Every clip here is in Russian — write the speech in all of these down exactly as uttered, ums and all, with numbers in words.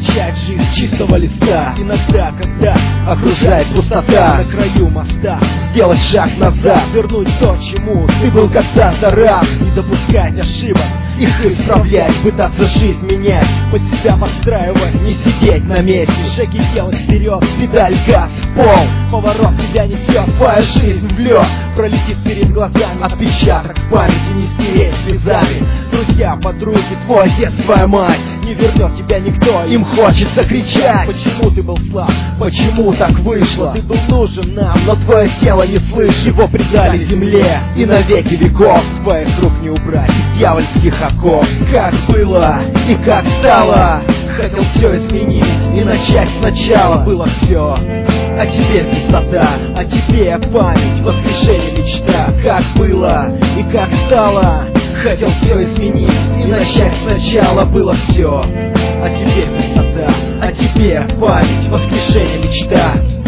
начать жизнь с чистого листа. Иногда, когда окружает пустота, на краю моста сделать шаг назад, вернуть то, чему ты был когда-то рад. Не допускать ошибок, их исправлять, пытаться жизнь менять, под себя подстраивать, не сидеть на месте. Шаги делать вперед, педаль, газ, в пол. Поворот тебя несет, твоя жизнь в лед. Пролетит перед глазами отпечаток памяти, не стереть слезами. Друзья, подруги, твой отец, твоя мать, не вернет тебя никто, им хочется кричать. Почему ты был слаб, почему так вышло? Ты был нужен нам, но твое тело не слышит. Его предали земле, и навеки веков твоих рук не убрать из дьявольских оков. Как было и как стало, хотел все изменить и начать сначала. Было все, а теперь пустота, а теперь память, воскрешение, мечта. Как было и как стало, хотел все изменить и начать сначала. Было все, а теперь пустота, а теперь память, воскрешение, мечта.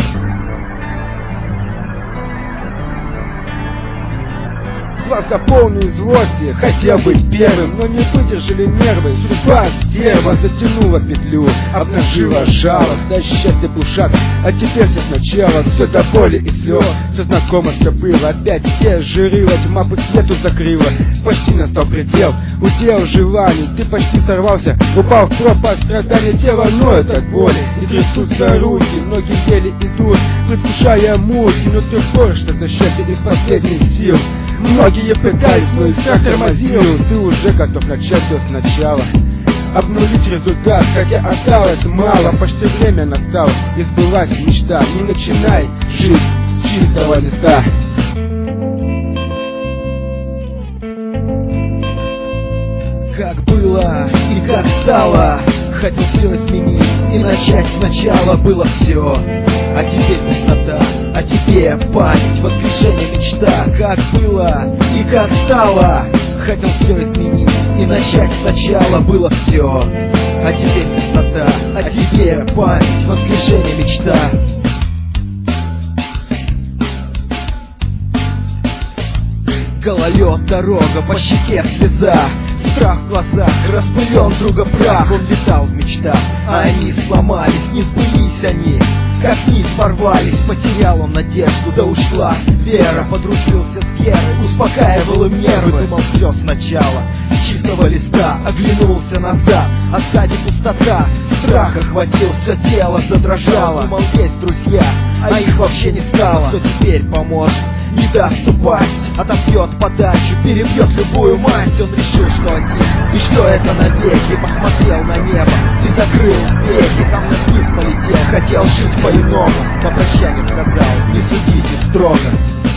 Глаза полные злости, хотел быть первым, но не выдержали нервы. Судьба стерва затянула петлю, обнажила жало, до счастья бушак. А теперь все сначала, все до боли и слез. Все знакомо, все было, опять те жирила, тьма по свету закрыла. Почти настал предел, удел желаний, ты почти сорвался, упал в пропасть страдания. Тело ноет от боли, и трясутся руки, ноги еле идут, предвкушая муки. Но ты борешься за счастье из последних сил. Многие пытались, но и страх тормозил. Ты уже готов начать все сначала, обнулить результат, хотя осталось мало. Почти время настало, и сбылась мечта. Не начинай жизнь с чистого листа. Как было и как стало, хотел все изменить и начать сначала. Было все, а теперь пустота, а теперь память, воскрешение, мечта. Как было и как стало, хотел все изменить и начать сначала. Было все, а теперь пустота, а теперь память, воскрешение, мечта. Гололед, дорога, по щеке слеза, страх в глазах, распылен друга прах. Он летал в мечтах, а они сломались, не сбылись они. Как низ порвались, потерял он надежду, да ушла вера. Подружился с Герой, успокаивал им нервы. Думал все сначала, с чистого листа, оглянулся назад, а сзади пустота. Страх охватил, все тело задрожало. Думал, есть друзья, а их вообще не стало. Кто теперь поможет, не даст упасть, отобьет подачу, перебьет любую масть. Он решил, что один, и что это навеки. Посмотрел на небо и закрыл веки. Камня вниз полетел, хотел жить по-иному. На прощание сказал, не судите строго.